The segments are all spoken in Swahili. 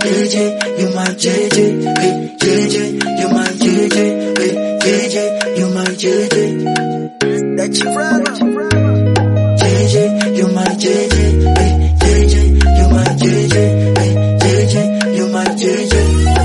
JJ, you my JJ, hey, JJ, you my JJ, hey, JJ, you my JJ. That you forever. JJ, you my JJ, hey, JJ, you my JJ, hey, JJ, you my JJ.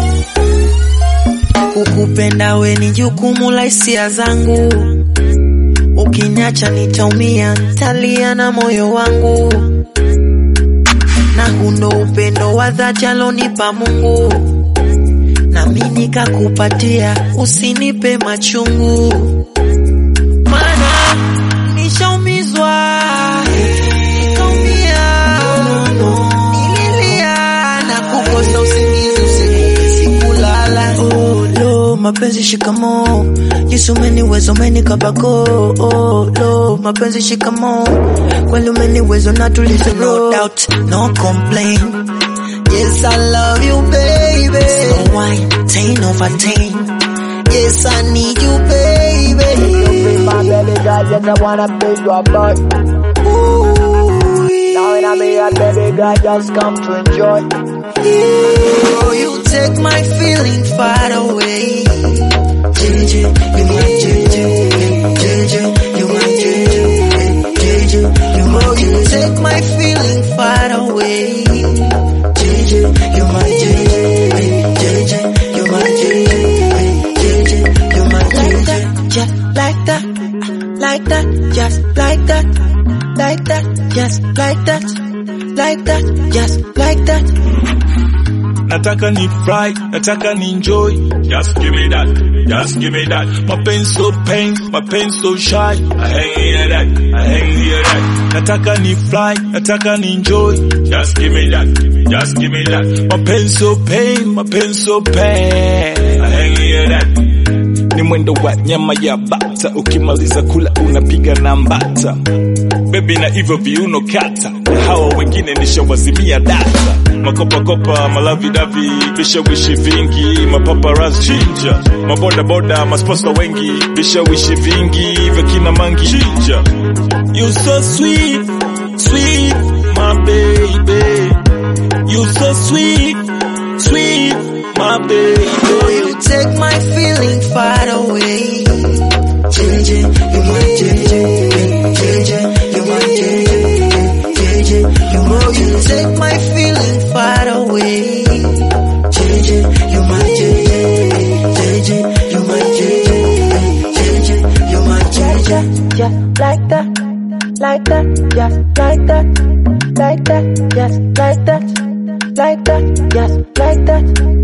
Kukupenda we ni jukumu la hisia zangu, ukiniacha nitaumia, nitalia na moyo wangu. Na hundo upendo wa dhati alonipa Mungu, na mimi nikakupatia, usinipe machungu. Mana nishaumizwa, nikaumia, nililia na kukosa usingizi sikulala. Oh lo, mapenzi shikamo, Yesu umeniweza umenikabako. Oh lo, mapenzi shikamo, kweli umeniweza na tulize. No doubt, no complaint. Yes, I love you, baby. Slow wine, 10 over 10. Yes, I need you, baby. You be my baby girl, yes, I wanna be your boy. Ooh, now when I'm here, baby girl, just come to enjoy. Oh, you take my feeling far away. JJ, you my JJ, JJ, you my JJ, JJ, you my JJ. Oh, you take my feeling far away. JJ, you my JJ, JJ, you my JJ, JJ, you my JJ. Just like that, like that, just like that, like that, just like that, like that, just like that. Nataka ni fry, nataka ni enjoy. Just give me that, just give me that. My pain so pain, my pain so shy. I hang here that, I hang here that. Nataka ni fly, nataka ni enjoy. Just give me that, just give me that. My pain so pain, my pain so pain. I hang here that. Ni mwendo wa nyama ya bata, ukimaliza kula unapiga na mbata. Baby na hivyo viuno kata, na hawa wengine nishawazimia data. Makopa kopa, malavi davi, vishawishi vingi, mapaparazzi chinja. Maboda boda, masposta wengi, vishawishi vingi, vekina mangi chinja. You so sweet, sweet, my baby. You so sweet, sweet, my baby. Oh, you take my feeling far away. JJ, you my JJ, JJ, you my JJ, JJ, you my JJ. You take my feeling far away. JJ, you my JJ, JJ, you my JJ, JJ, you my JJ. Just like that, like that, just like that, like that, just like that, like that, just like that.